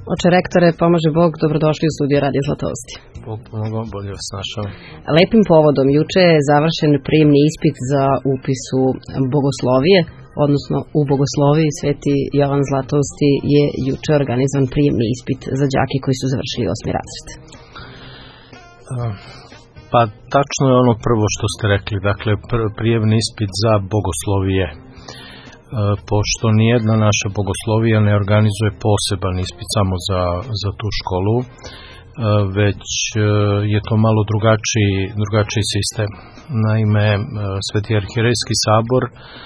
Oče rektore, pomaže Bog, dobrodošli u studiju Radio Zlatovosti. Bog pomogao, bolje vas našao. Lepim povodom, juče je završen prijemni ispit za upis u bogoslovije, odnosno u bogosloviji Sveti Jovan Zlatovosti je juče organizovan prijemni ispit za đake koji su završili 8. razred. Pa tačno je ono prvo što ste rekli, dakle prijemni ispit za bogoslovije. Pošto nijedna naša bogoslovija ne organizuje poseban ispit samo za tu školu, već je to malo drugačiji sistem. Naime, Sveti arhierejski sabor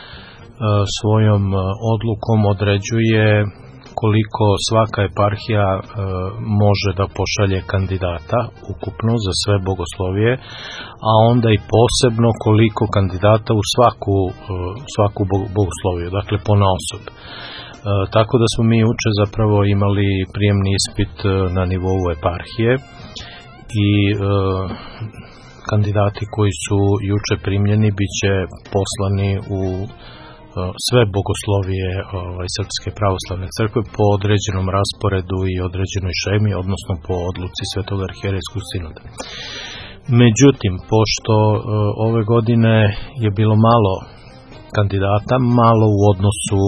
svojom odlukom određuje koliko svaka eparhija može da pošalje kandidata ukupno za sve bogoslovije, a onda i posebno koliko kandidata u svaku bogosloviju, dakle ponaosob. Tako da smo mi juče zapravo imali prijemni ispit na nivou eparhije i kandidati koji su juče primljeni biće poslani u sve bogoslovije Srpske pravoslavne crkve po određenom rasporedu i određenoj šemi, odnosno po odluci Svetog arhijerejskog sinoda. Međutim, pošto ove godine je bilo malo kandidata, malo u odnosu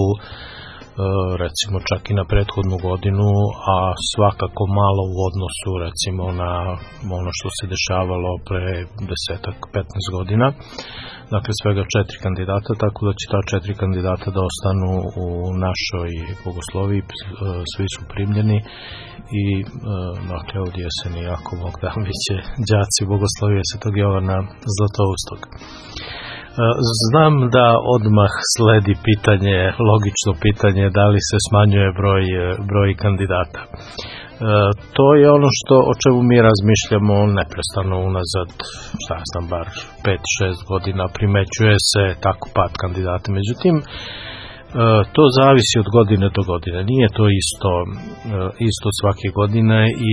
recimo čak i na prethodnu godinu, a svakako malo u odnosu recimo na ono što se dešavalo pre 10-15 godina, dakle svega 4 kandidata, tako da će ta 4 kandidata da ostanu u našoj bogosloviji, svi su primljeni i dakle od jeseni, ako Bog da, biće đaci bogoslovije Svetog Jovana Zlatoustog. Znam da odmah sledi pitanje, logično pitanje, da li se smanjuje broj kandidata. To je ono o čemu mi razmišljamo neprestano unazad, bar 5-6 godina, primećuje se tako pad kandidata. Međutim, to zavisi od godine do godine. Nije to isto svake godine i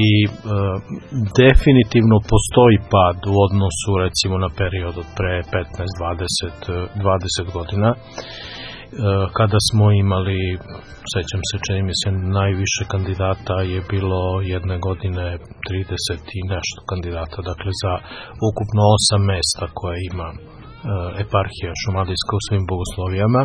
definitivno postoji pad u odnosu recimo na period od pre 15-20 godina, kada smo imali, sećam se, čini mi se, najviše kandidata je bilo jedne godine 30 i nešto kandidata, dakle za ukupno 8 mesta koje ima eparhija šumadijska u svim bogoslovijama.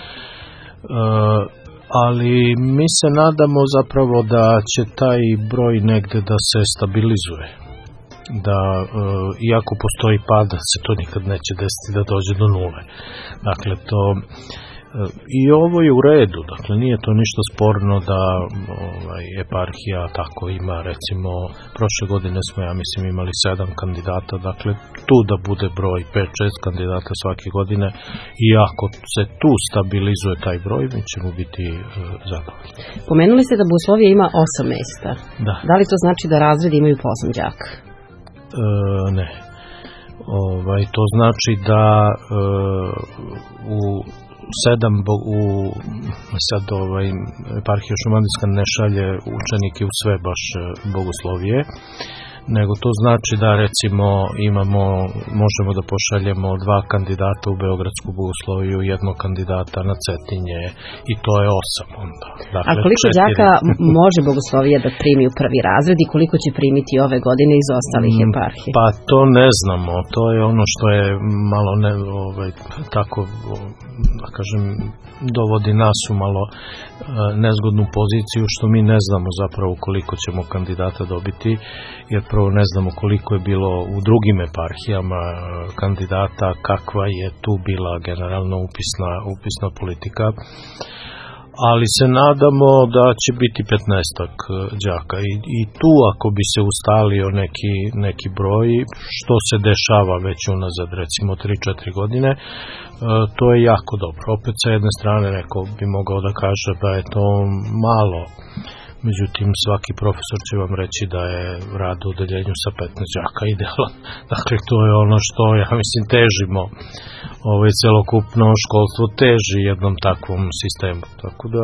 Ali mi se nadamo zapravo da će taj broj negde da se stabilizuje, da iako postoji pad, da se to nikad neće desiti da dođe do nule. Dakle, to i ovo je u redu, dakle nije to ništa sporno da eparhija tako ima, recimo prošle godine smo, ja mislim, imali 7 kandidata, dakle tu da bude broj 5-6 kandidata svake godine i ako se tu stabilizuje taj broj, mi ćemo biti zadovoljni. Pomenuli ste da bogoslovija ima 8 mesta. Da li to znači da razredi imaju po 8 đaka? Ne. To znači da u eparhija šumadijska ne šalje učenike u sve baš bogoslovije, nego to znači da recimo možemo da pošaljemo 2 kandidata u Beogradsku bogosloviju, 1 kandidata na Cetinje i to je 8 onda. Dakle, a koliko đaka može bogoslovija da primi u prvi razred i koliko će primiti ove godine iz ostalih eparhija? Pa to ne znamo, to je ono što je malo tako, da kažem, dovodi nas u malo nezgodnu poziciju, što mi ne znamo zapravo koliko ćemo kandidata dobiti, jer prvo ne znamo koliko je bilo u drugim eparhijama kandidata, kakva je tu bila generalno upisna politika, ali se nadamo da će biti 15-ak đaka i tu ako bi se ustalio neki broj, što se dešava već unazad recimo 3-4 godine, to je jako dobro. Opet sa jedne strane neko bi mogao da kaže da je to malo, međutim svaki profesor će vam reći da je rad u odeljenju sa 15 đaka idealan. Dakle, to je ono što, ja mislim, težimo. Celokupno školstvo teži jednom takvom sistemu. Tako da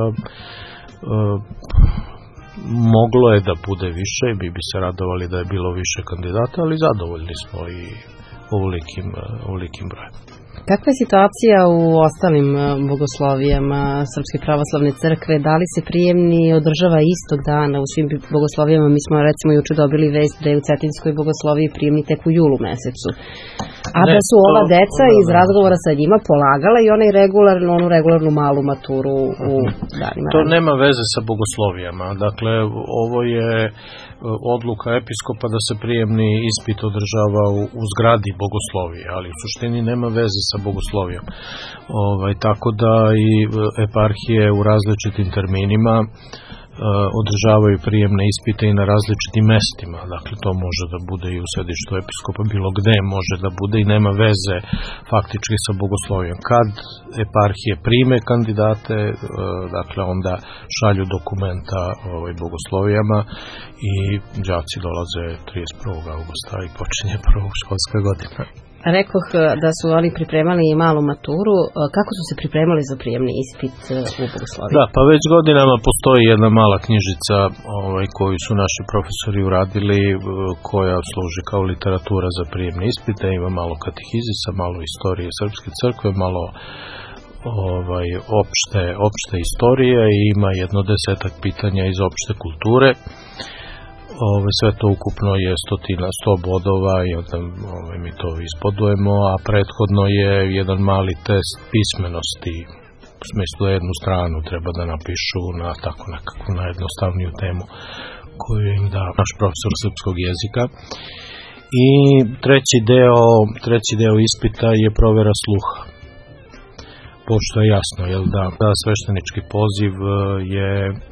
moglo je da bude više i bi se radovali da je bilo više kandidata, ali zadovoljni smo i ovolikim brojem. Kakva je situacija u ostalim bogoslovijama Srpske pravoslavne crkve? Da li se prijemni održava istog dana u svim bogoslovijama? Mi smo recimo juče dobili vest da je u Cetinskoj bogosloviji prijemni tek u julu mesecu. A da su ova deca iz razgovora sa njima polagala i onu regularnu malu maturu u danima. To nema veze sa bogoslovijama. Dakle, ovo je odluka episkopa da se prijemni ispit održava u zgradi bogoslovije, ali u suštini nema veze sa bogoslovijom. Tako da i eparhije u različitim terminima održavaju prijemne ispite i na različitim mestima. Dakle, to može da bude i u sedištu episkopa, bilo gde može da bude i nema veze faktički sa bogoslovijom. Kad eparhije prime kandidate, dakle, onda šalju dokumenta bogoslovijama i đaci dolaze 31. augusta i počinje prva školska godina. Rekoh da su oni pripremali i malu maturu. Kako su se pripremali za prijemni ispit u bogosloviji? Da, pa već godinama postoji jedna mala knjižica koju su naši profesori uradili, koja služi kao literatura za prijemne ispite. Ima malo katehizisa, malo istorije Srpske crkve, malo opšte istorije i ima jedno 10-ak pitanja iz opšte kulture. Sve to ukupno je 100 bodova i onda mi to ispodujemo, a prethodno je jedan mali test pismenosti, u smislu jednu stranu treba da napišu na tako nekakvu najjednostavniju temu koju im da naš profesor srpskog jezika. I treći deo ispita je provera sluha. Pošto je jasno da sveštenički poziv je,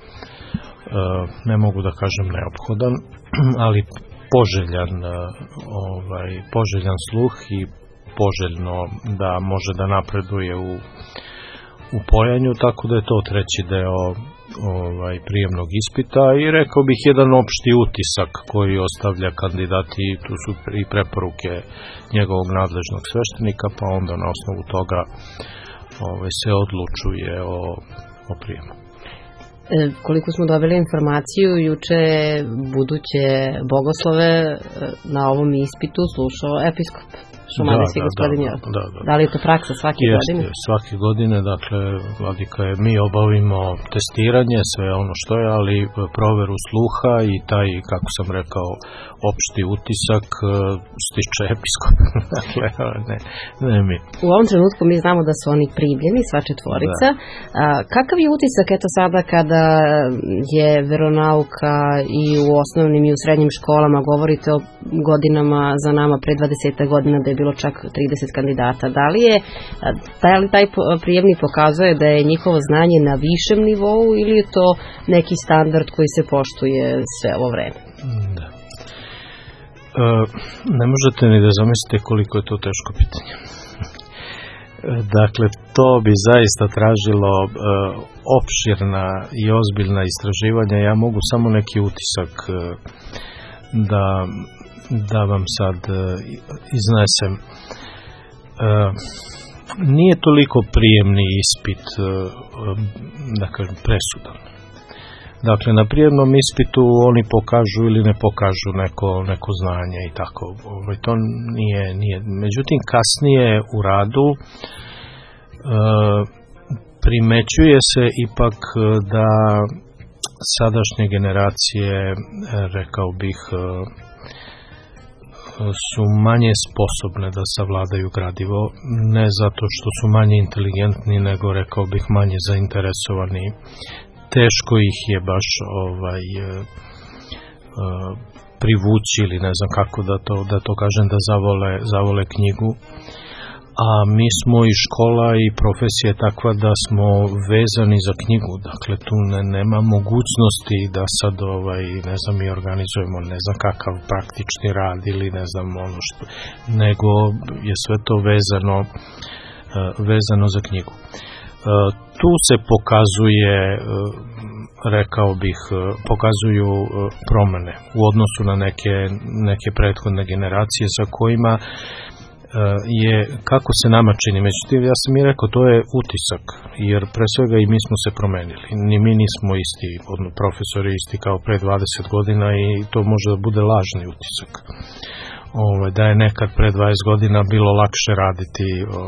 ne mogu da kažem neophodan, ali poželjan sluh i poželjno da može da napreduje u pojanju, tako da je to treći deo prijemnog ispita i rekao bih jedan opšti utisak koji ostavlja kandidati, tu su i preporuke njegovog nadležnog sveštenika, pa onda na osnovu toga se odlučuje o prijemu. Koliko smo dobili informaciju, juče buduće bogoslove na ovom ispitu slušao episkop Šumadijski gospodin Jovan. Da li je to praksa svake godine? Jeste, svake godine, dakle, vladika je, mi obavimo testiranje, sve ono što je, ali proveru sluha i taj, kako sam rekao, opšti utisak stiče episkop. Dakle, ne mi. U ovom trenutku mi znamo da su oni primljeni, sva četvorica. Kakav je utisak, eto sada kada je veronauka i u osnovnim i u srednjim školama, govorite o godinama za nama pre 20 godina da je bilo čak 30 kandidata. Da li taj prijemni pokazuje da je njihovo znanje na višem nivou ili je to neki standard koji se poštuje sve ovo vreme? Da. Ne možete ni da zamislite koliko je to teško pitanje. Dakle, to bi zaista tražilo opširna i ozbiljna istraživanja. Ja mogu samo neki utisak da vam sad iznesem. Nije toliko prijemni ispit, da kažem, presudan. Dakle, na prijemnom ispitu oni pokažu ili ne pokažu neko znanje i tako. To nije. Međutim, kasnije u radu primećuje se ipak da sadašnje generacije, rekao bih, su manje sposobne da savladaju gradivo, ne zato što su manje inteligentni, nego, rekao bih, manje zainteresovani. Teško ih je baš privući ili ne znam kako da to kažem, da zavole knjigu. A mi smo i škola i profesija je takva da smo vezani za knjigu. Dakle, tu nema mogućnosti da sad ne znam, mi organizujemo ne znam kakav praktični rad ili ne znam ono što, nego je sve to vezano za knjigu. Tu se pokazuje, rekao bih, pokazuju promene u odnosu na neke prethodne generacije sa kojima je, kako se nama čini, međutim, ja sam i rekao, to je utisak, jer pre svega i mi smo se promenili. Ni mi nismo isti, profesori isti kao pre 20 godina i to može da bude lažni utisak. da je nekad pre 20 godina bilo lakše raditi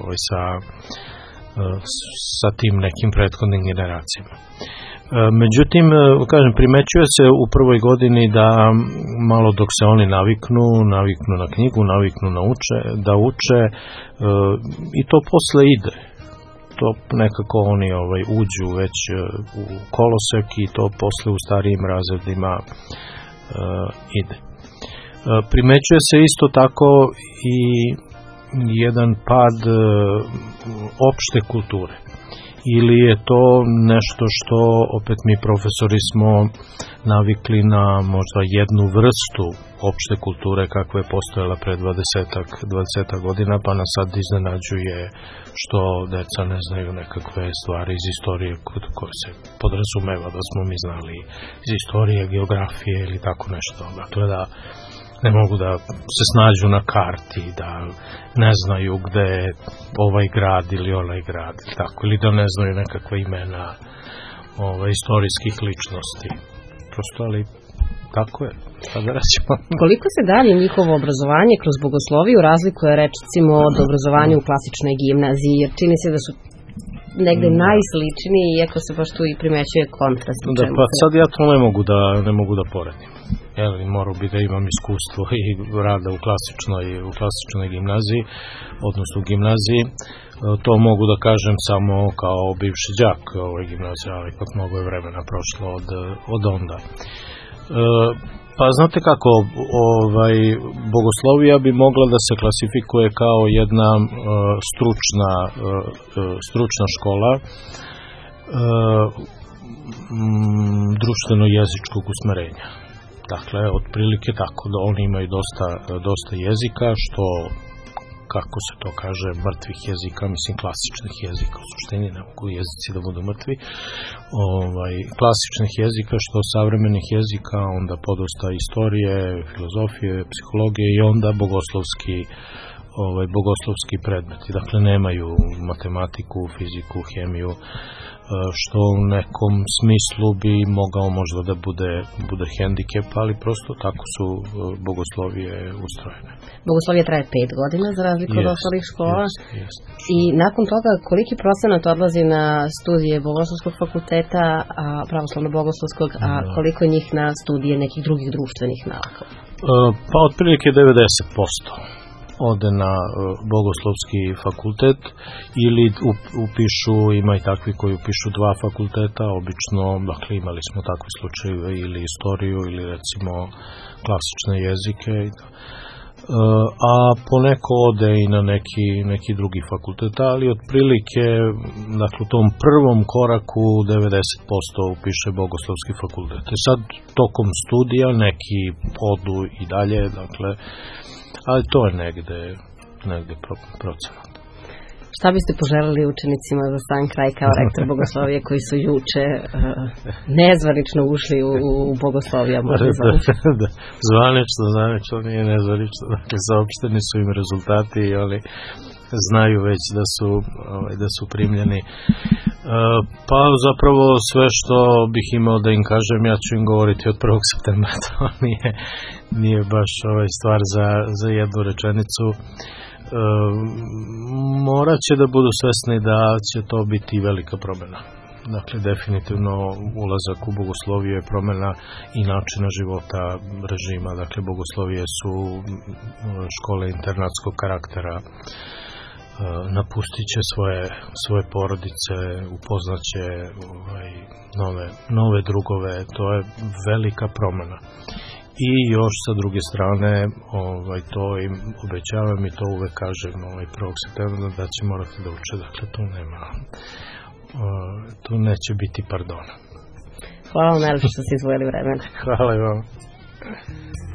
sa tim nekim prethodnim generacijama. Međutim, kažem, primećuje se u prvoj godini da malo dok se oni naviknu na knjigu, naviknu da uče i to posle ide. To nekako oni uđu već u kolosek i to posle u starijim razredima ide. Primećuje se isto tako i jedan pad opšte kulture. Ili je to nešto što opet mi profesori smo navikli na možda jednu vrstu opšte kulture kakva je postojala pre 20 godina, pa nas sad iznenađuje što deca ne znaju nekakve stvari iz istorije koje se podrazumeva da smo mi znali iz istorije, geografije ili tako nešto. Dakle, da ne mogu da se snađu na karti, da ne znaju gde je ovaj grad ili onaj grad, ili da ne znaju nekakve imena istorijskih ličnosti. Prosto, ali tako je. Koliko se dalje njihovo obrazovanje kroz bogosloviju razlikuje, recimo, od obrazovanja u klasičnoj gimnaziji, jer čini se da su negde najsličniji, iako se baš tu i primećuje kontrast. Pa sad ja to ne mogu da poredim. Morao bi da imam iskustvo i rada u klasičnoj gimnaziji, odnosno u gimnaziji. To mogu da kažem samo kao bivši đak ove gimnazije, ali ipak mnogo je vremena prošlo od onda. Pa znate kako, bogoslovija bi mogla da se klasifikuje kao jedna stručna škola društveno-jezičkog usmerenja. Dakle, otprilike tako, da oni imaju dosta jezika, što, kako se to kaže, mrtvih jezika, mislim klasičnih jezika, u suštini ne mogu jezici da budu mrtvi, klasičnih jezika, što savremenih jezika, onda podosta istorije, filozofije, psihologije i onda bogoslovski predmeti. Dakle, nemaju matematiku, fiziku, hemiju, što u nekom smislu bi mogao možda da bude hendikep, ali prosto tako su bogoslovije ustrojene. Bogoslovija traje 5 godina za razliku od ostalih škola. I nakon toga koliki procenat odlazi na studije Bogoslovskog fakulteta, pravoslavno-bogoslovskog, a koliko njih na studije nekih drugih društvenih nauka? Pa otprilike 90% ode na Bogoslovski fakultet ili upišu, ima i takvi koji upišu 2 fakulteta, obično, dakle imali smo takve slučajeve ili istoriju ili recimo klasične jezike, a poneko ode i na neki drugi fakultet, ali otprilike, dakle u tom prvom koraku 90% upiše Bogoslovski fakultet. Sad tokom studija neki odu i dalje, dakle, ali to je negde procenat. Šta biste poželeli učenicima za sam kraj kao rektor bogoslovije koji su juče nezvanično ušli u bogoslovija? Zvanično nije nezvanično. Dakle, saopšteni su im rezultati i oni znaju već da su primljeni. Pa zapravo sve što bih imao da im kažem, ja ću im govoriti od 1. septembra. To nije baš stvar za jednu rečenicu. Morat će da budu svesni da će to biti velika promjena. Dakle, definitivno ulazak u bogosloviju je promjena i načina života, režima. Dakle, bogoslovije su škole internatskog karaktera. Napustit će svoje porodice, upoznaće nove drugove, to je velika promjena. I još sa druge strane, to im obećavam i to uvek kažem 1. septembra da će morati da uče, dakle tu neće biti pardona. Hvala vam najlepše što ste izvojili vremena. Hvala i vam.